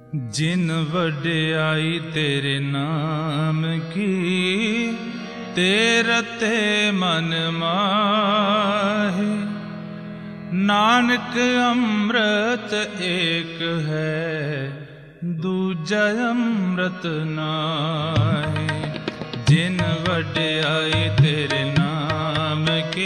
जिन वड्याई तेरे नाम की, तेरते मन माहे। नानक अमृत एक है, दूजा अमृत नाहे। जिन वड्याई तेरे नाम की,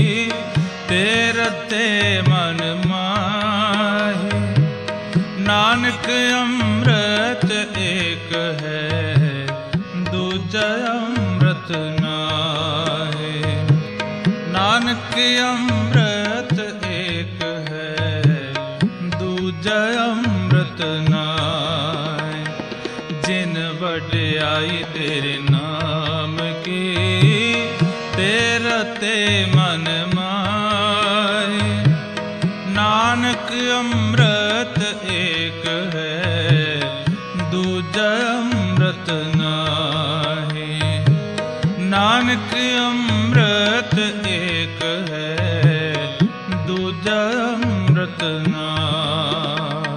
तेरते मन माहे। नानक अमृत एक है, दूजा अमृत नाहे। नानक अमृत एक है, दूजा अमृत नाहे। जिन वड्याई तेरे नाम की, तेरते मन माहे। नानक अमृत एक है, दूजा अमृत नाहे। नानक अमृत एक है, दूजा अमृत नाहे।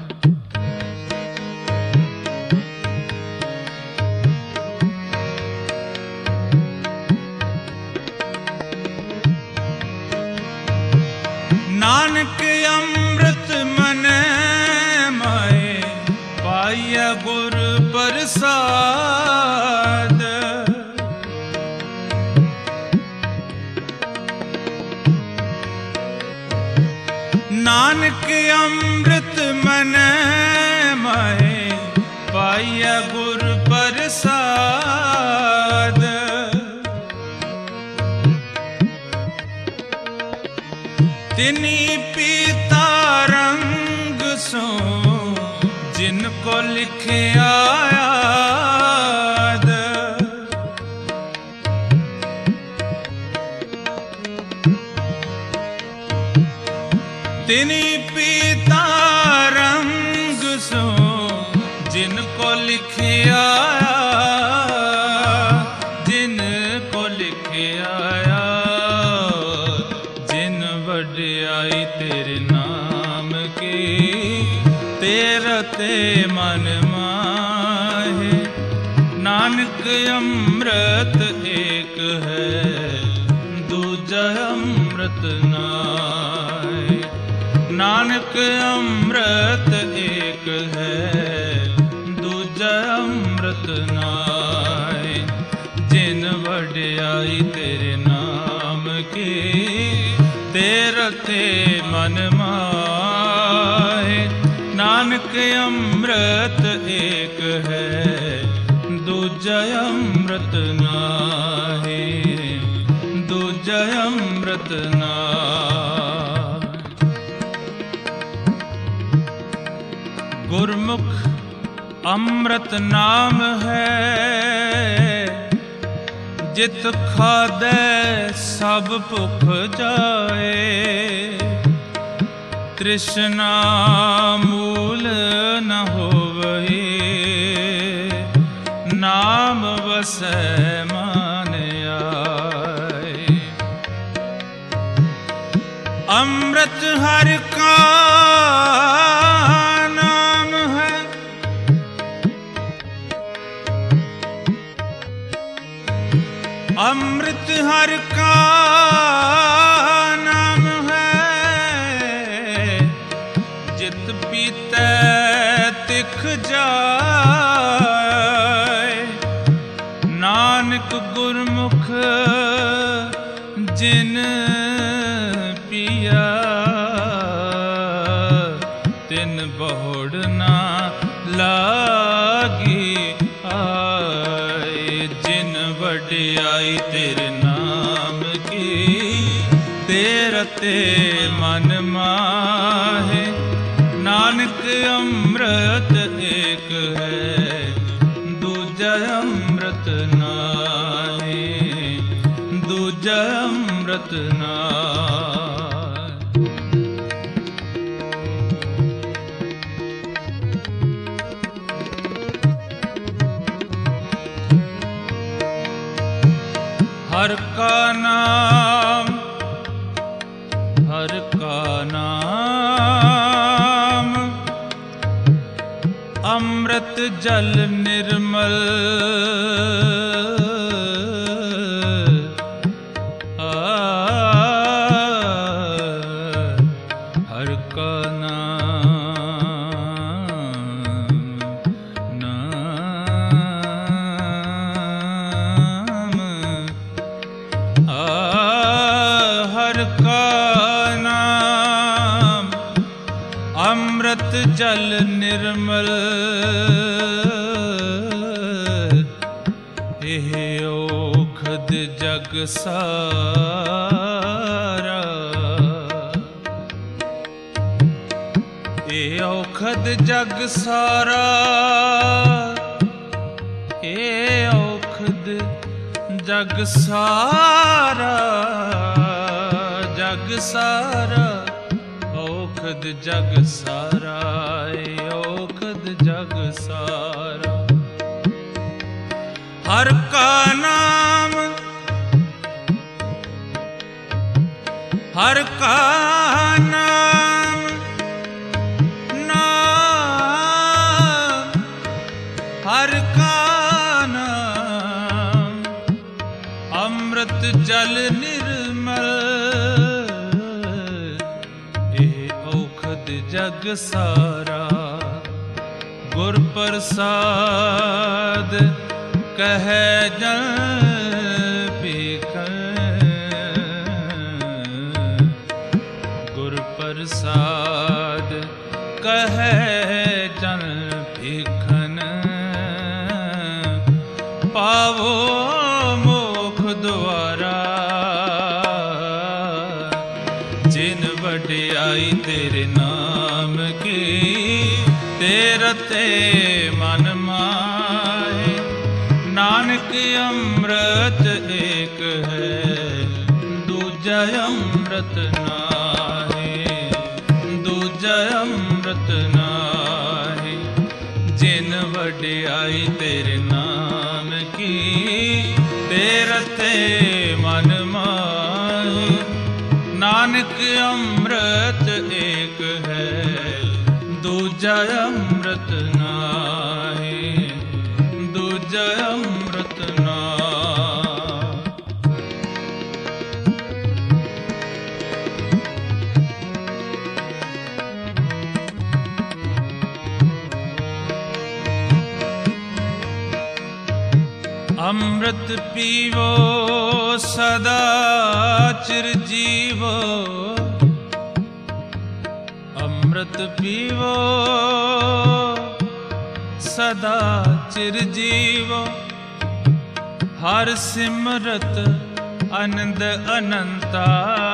नानक अमृत मन माए, पाइया गुर प्रसाद। नानक अमृत मन माए, पाइया गुर प्रसाद। तिनी पीता रंग सो, जिनको लिखिया याद। तिनी पीता रंग सो, जिनको लिखिया याद। जिनको लिखिया याद। जिन वड्याई तेरे नाम की, तेरते मन माहे। नानक अमृत एक है, दूजा अमृत नाहे। नानक अमृत एक है, दूजा अमृत नाहे। जिन वड्याई तेरे नाम की, तेरते मन माहे। नानक अमृत एक है, दूजा अमृत नाहे। दूजा अमृत नाहे। गुरमुख अमृत नाम है, जित खादै सब भुख जाए। तृष्णा मूल न होवही, नाम वसै मान आए। अमृत हर का नाम है, अमृत हर का नाम है। जित पीतै तिख जाए। नानक गुरमुख जिन पिया, तिन बहुड़ ना लागी आए। जिन वड्याई तेरे नाम की, तेरते मन माहे। नानक अमृत एक है, दूजा अमृत नाहे। दूजा अमृत नाहे। हर का नाम, हर का नाम ਅੰਮ੍ਰਿਤ ਜਲ ਨਿਰਮਲ ਹਰ ਕਾ ਨਾਮ ਹਰ ਕਾ ਨਾਮ ਅੰਮ੍ਰਿਤ ਜਲ ਨਿਰਮਲ ਇਹ ਔਖਦ ਜਗ ਸਾਰਾ ਇਹ ਔਖਦ ਜਗ ਸਾਰਾ ਇਹ ਔਖਦ ਜਗ ਸਾਰਾ ਜਗ ਸਾਰਾ ਔਖਦ ਜਗ ਸਾਰਾ ਇਹ ਔਖਦ ਜਗ ਸਾਰਾ ਹਰ ਕਾ ਨਾਮ ਹਰ ਕਾ ਨਾਮ ਨਾਮ ਹਰ ਕਾ ਨਾਮ ਅੰਮ੍ਰਿਤ ਜਲ ਨਿਰਮਲ ਇਹ ਔਖਦ ਜਗ ਸਾਰਾ ਗੁਰ ਪ੍ਰਸਾਦ ਕਹਿ ਜਨ ਭੀਖਨ ਗੁਰ ਪ੍ਰਸਾਦ ਕਹਿ ਜਨ ਭੀਖਨ ਪਾਵੋ ਮੋਖ ਦੁਆਰਾ ਜਿਨ ਵਡਿਆਈ ਤੇਰੇ ਨਾਮ ਕੀ ਤੇਰਾ ਤੇ ਮਨ ਮਾਏ ਨਾਨਕ ਅੰਮ੍ਰਿਤ ਏਕ ਹੈ ਦੂਜਾ ਅੰਮ੍ਰਿਤ ਨਾਹੀ ਦੂਜਾ ਅੰਮ੍ਰਿਤ ਨਾਹੀ ਜਿਨ ਵਡਿਆਈ ਤੇਰੇ ਨਾਮ ਕੀ ਤੇਰਾ ਤੇ ਮਨ ਮਾਹੀ ਨਾਨਕ ਅੰਮ੍ਰਿਤ ਏਕ ਹੈ ਦੂਜਾ ਅੰਮ੍ਰਿਤ ਨਾਹੀ ਦੂਜਾ ਅੰਮ੍ਰਿਤ ਨਾਮ ਅੰਮ੍ਰਿਤ ਪੀਵੋ ਸਦਾ ਚਿਰ ਜੀਵੋ ਅੰਮ੍ਰਿਤ ਪੀਵੋ ਸਦਾ ਚਿਰ ਜੀਵੋ ਹਰ ਸਿਮਰਤ ਆਨੰਦ ਅਨੰਤਾ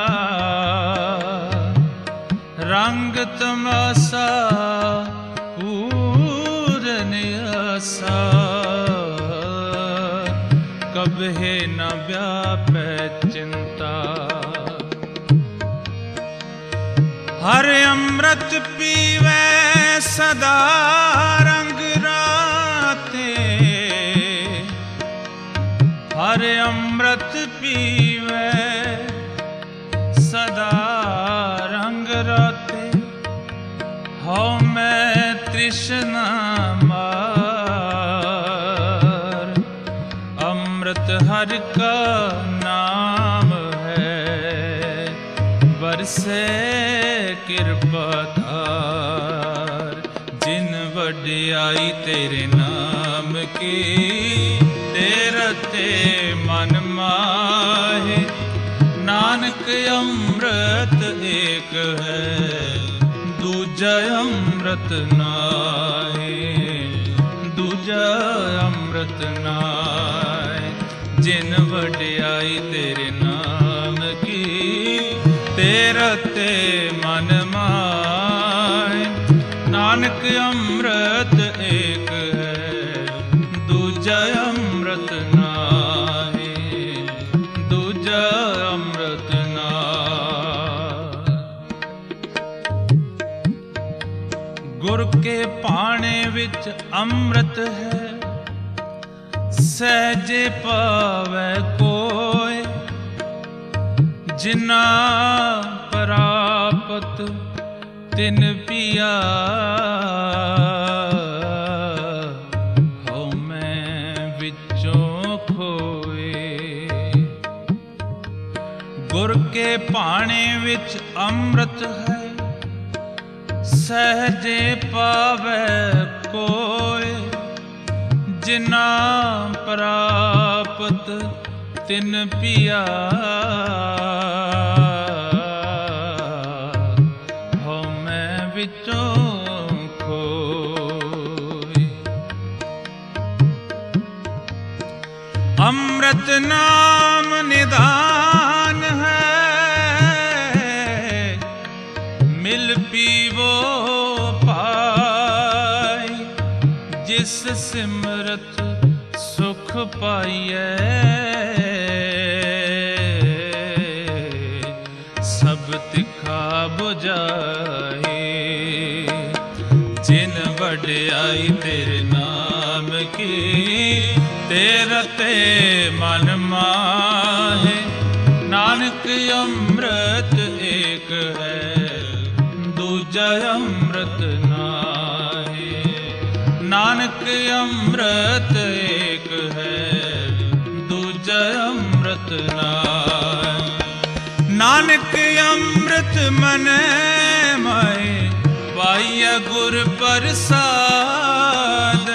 ਰੰਗ ਤਮਾਸਾ ਪੂਰਨ ਆਸਾ ਕਬਹਿ ਨ ਵਿਆਪੈ ਚਿੰਤਾ ਹਰ ਅੰਮ੍ਰਿਤ ਪੀਵੈ ਸਦਾ ਰੰਗ ਰਾਤੇ ਹਰ ਅੰਮ੍ਰਿਤ ਪੀਵੈ ਸਦਾ ਰੰਗ ਰਾਤੇ ਹਉ ਮੈਂ ਤ੍ਰਿਸ਼ਨਾ ਮਾਰ ਅੰਮ੍ਰਿਤ ਹਰਿ ਕਾ ਨਾਮ ਹੈ ਬਰਸੇ ਕਿਰਪਾ ਧਾਰ ਜਿਨ ਵਡਿਆਈ ਤੇਰੇ ਨਾਮ ਕੀ ਤੇਰਾ ਤੇ ਮਨ ਮਾਹੇ ਨਾਨਕ ਅੰਮ੍ਰਿਤ ਏਕ ਹੈ ਦੂਜਾ ਅੰਮ੍ਰਿਤ ਨਾਹੀ ਦੂਜਾ ਅੰਮ੍ਰਿਤ ਨਾਹੀ ਜਿਨ ਵਡਿਆਈ ਤੇਰੇ ਨਾਮ ਕੀ ਤੇਰਾ ਤੇ ਮਨ ਮਾਹੇ ਨਾਨਕ ਅੰਮ੍ਰਿਤ ਏਕ ਹੈ ਦੂਜਾ ਅੰਮ੍ਰਿਤ ਨਾਹੀ ਦੂਜਾ ਅੰਮ੍ਰਿਤ ਨਾਹੀ ਗੁਰ ਕੇ ਪਾਣੇ ਵਿੱਚ ਅੰਮ੍ਰਿਤ ਹੈ ਸਹਿਜੇ ਪਾਵੈ ਕੋਇ ਜਿਨਾ ਪ੍ਰਾਪਤ ਤਿਨ ਪਿਆ ਕੇ ਭਾਣੇ ਵਿੱਚ ਅੰਮ੍ਰਿਤ ਹੈ, ਸਹਜੇ ਪਾਵੈ ਕੋਇ, ਜਿਨਾ ਪ੍ਰਾਪਤ ਤਿਨ ਪਿਆ, ਹਉ ਮੈਂ ਵਿੱਚੋਂ ਖੋਇ। ਅੰਮ੍ਰਿਤ ਨਾਮ ਨਿਦਾਨ ਹੈ, ਮਿਲ ਪੀਵੋ ਪਾਈ, ਜਿਸ ਸਿਮਰਤ ਸੁਖ ਪਾਈਐ, ਸਭ ਤਿਖਾ ਬੁਝਾਏ। ਜਿਨ ਵਡਿਆਈ ਤੇਰੇ ਨਾਮ ਕੀ, ਤੇਰਾ ਤੇ ਮਨ ਮਾਹੇ। ਨਾਨਕ ਅੰਮ੍ਰਿਤ ਏਕ ਹੈ, ਦੂਜਾ ਅੰਮ੍ਰਿਤ ਨਾਹੀ। ਨਾਨਕ ਅੰਮ੍ਰਿਤ ਏਕ ਹੈ, ਦੂਜਾ ਅੰਮ੍ਰਿਤ ਨਾਹੀ। ਨਾਨਕ ਅੰਮ੍ਰਿਤ ਮਨੈ ਮਾਏ, ਪਾਈਐ ਗੁਰ ਪ੍ਰਸਾਦ।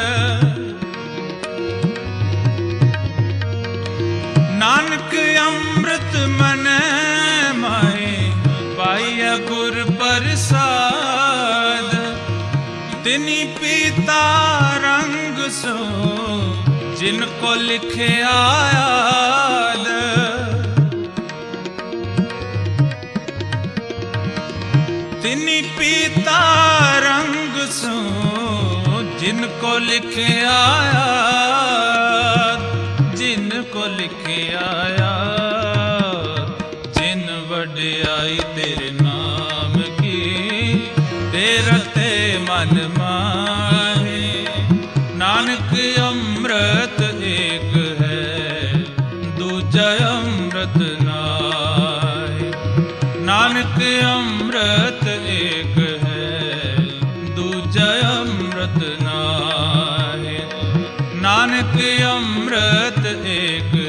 ਨਾਨਕ ਅੰਮ੍ਰਿਤ ਮਨੈ ਮਾਏ, ਪਾਈਐ ਗੁਰ ਪ੍ਰਸਾਦ। ਤਿਨੀ ਪੀਤਾ ਰੰਗ ਸੋ, ਜਿਨ ਕੋ ਲਿਖਿਆ ਆਦ। ਤਿਨੀ ਪੀਤਾ ਰੰਗ ਸੋ, ਜਿਨ ਕੋ ਲਿਖਿਆ ਆਦ। ਜਿਨ ਕੋ ਲਿਖਿਆ ਆਦ। ਜਿਨ ਵਡਿਆਈ ਤੇਰੇ ਨਾਮ ਕੀ, ਤੇਰਾ ਤੇ ਮਨ ਮਾਹੇ। ਨਾਨਕ ਅੰਮ੍ਰਿਤ ਏਕ ਹੈ, ਦੂਜਾ ਅੰਮ੍ਰਿਤ ਨਾਹੀ। ਨਾਨਕ ਅੰਮ੍ਰਿਤ ਏਕ ਹੈ, ਦੂਜਾ ਅੰਮ੍ਰਿਤ ਨਾਹੀ। ਨਾਨਕ ਅੰਮ੍ਰਿਤ ਏਕ